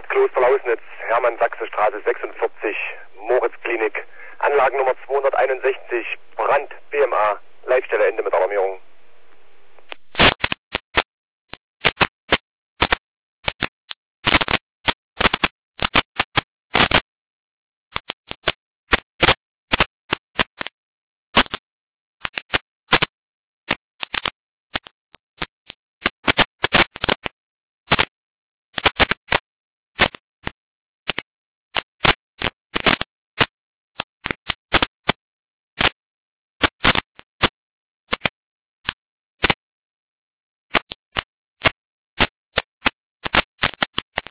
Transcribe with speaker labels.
Speaker 1: Kloster Lausnitz, Hermann-Sachse-Straße 46, Moritz-Klinik, Anlagennummer 261, Brand, BMA, Leitstelle Ende mit Alarmierung.